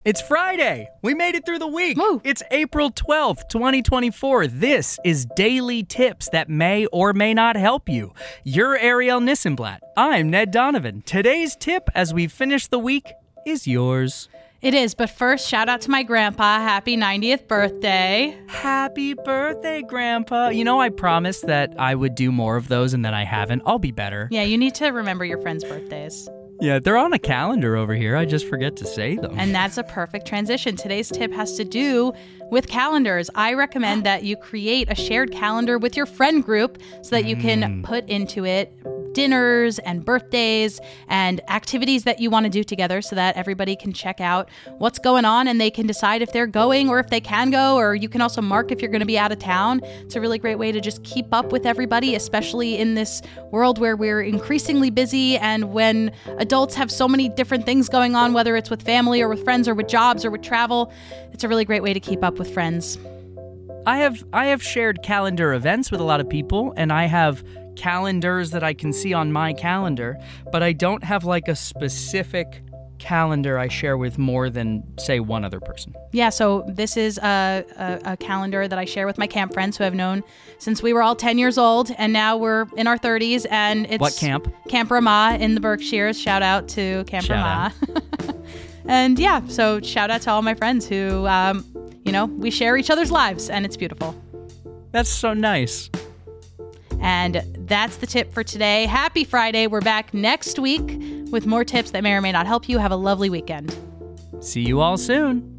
It's Friday. We made it through the week. Woo. It's April 12th, 2024. This is Daily Tips that may or may not help you. You're Ariel Nissenblatt. I'm Ned Donovan. Today's tip as we finish the week is yours. It is, but first, shout out to my grandpa. Happy 90th birthday. Happy birthday, Grandpa. You know, I promised that I would do more of those and then I haven't. I'll be better. Yeah, you need to remember your friends' birthdays. Yeah, they're on a calendar over here. I just forget to say them. And that's a perfect transition. Today's tip has to do with calendars. I recommend that you create a shared calendar with your friend group so that you can put into it dinners and birthdays and activities that you want to do together so that everybody can check out what's going on and they can decide if they're going or if they can go, or you can also mark if you're going to be out of town. It's a really great way to just keep up with everybody, especially in this world where we're increasingly busy and when adults have so many different things going on, whether it's with family or with friends or with jobs or with travel. It's a really great way to keep up with friends. I have shared calendar events with a lot of people, and I have calendars that I can see on my calendar, but I don't have like a specific calendar I share with more than, say, one other person. Yeah, so this is a calendar that I share with my camp friends who I've known since we were all 10 years old, and now we're in our 30s, and it's... What camp? Camp Ramah in the Berkshires. Shout out to Camp Ramah. And yeah, so shout out to all my friends who, we share each other's lives, and it's beautiful. That's so nice. And that's the tip for today. Happy Friday. We're back next week with more tips that may or may not help you. Have a lovely weekend. See you all soon.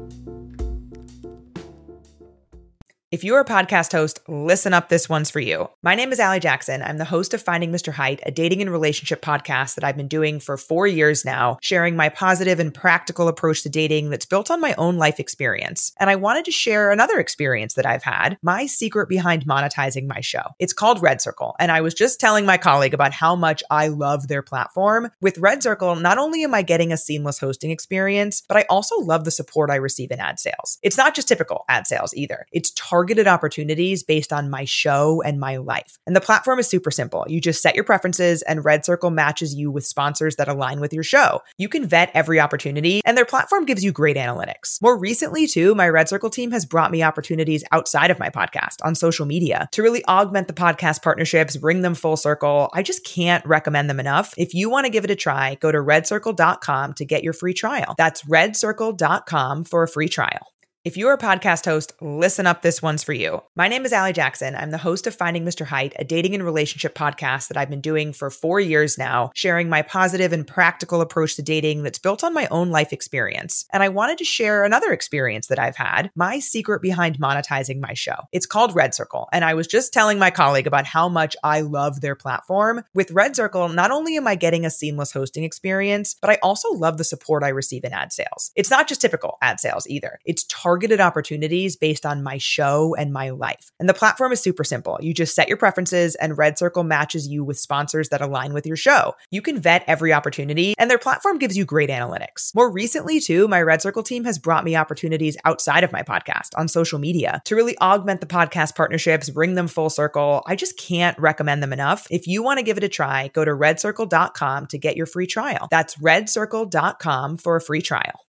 If you're a podcast host, listen up, this one's for you. My name is Allie Jackson. I'm the host of Finding Mr. Height, a dating and relationship podcast that I've been doing for 4 years now, sharing my positive and practical approach to dating that's built on my own life experience. And I wanted to share another experience that I've had, my secret behind monetizing my show. It's called Red Circle, and I was just telling my colleague about how much I love their platform. With Red Circle, not only am I getting a seamless hosting experience, but I also love the support I receive in ad sales. It's not just typical ad sales either. It's targeted opportunities based on my show and my life. And the platform is super simple. You just set your preferences and Red Circle matches you with sponsors that align with your show. You can vet every opportunity and their platform gives you great analytics. More recently too, my Red Circle team has brought me opportunities outside of my podcast on social media to really augment the podcast partnerships, bring them full circle. I just can't recommend them enough. If you want to give it a try, go to redcircle.com to get your free trial. That's redcircle.com for a free trial. If you're a podcast host, listen up, this one's for you. My name is Allie Jackson. I'm the host of Finding Mr. Height, a dating and relationship podcast that I've been doing for 4 years now, sharing my positive and practical approach to dating that's built on my own life experience. And I wanted to share another experience that I've had, my secret behind monetizing my show. It's called Red Circle, and I was just telling my colleague about how much I love their platform. With Red Circle, not only am I getting a seamless hosting experience, but I also love the support I receive in ad sales. It's not just typical ad sales either. It's targeted opportunities based on my show and my life. And the platform is super simple. You just set your preferences and Red Circle matches you with sponsors that align with your show. You can vet every opportunity and their platform gives you great analytics. More recently too, my Red Circle team has brought me opportunities outside of my podcast on social media to really augment the podcast partnerships, bring them full circle. I just can't recommend them enough. If you want to give it a try, go to redcircle.com to get your free trial. That's redcircle.com for a free trial.